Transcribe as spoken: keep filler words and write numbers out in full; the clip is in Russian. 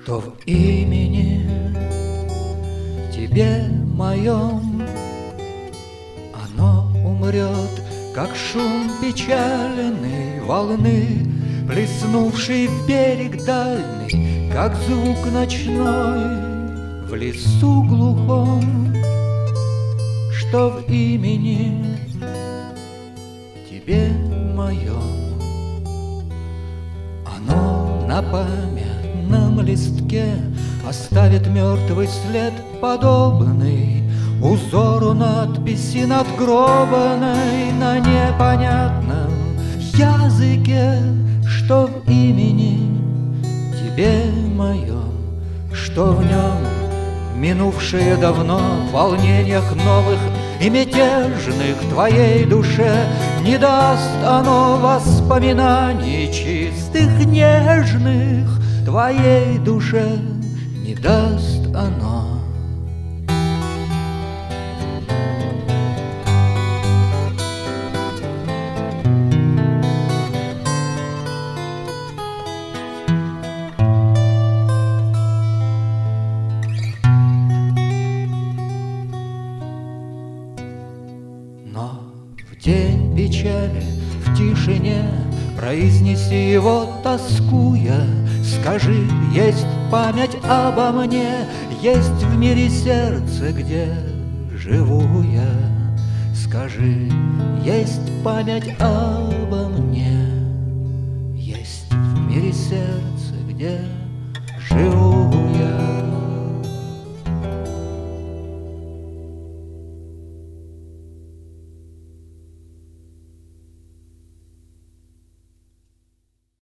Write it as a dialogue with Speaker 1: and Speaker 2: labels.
Speaker 1: что в имени тебе моем оно умрет, как шум печальной волны, плеснувший в берег дальний, как звук ночной в лесу глухом, что в имени тебе моем оно на памятном листке оставит мертвый след, подобный узору надписи надгробанной на непонятном языке, что в имени тебе моем, что в нем минувшее давно в волнениях новых и мятежных твоей душе не даст оно воспоминаний чистых, нежных, твоей душе не даст оно. Но в день печали, в тишине произнеси его, тоскуя, скажи: есть память обо мне, есть в мире сердце, где живу я. Скажи: есть память обо мне, есть в мире сердце, где живу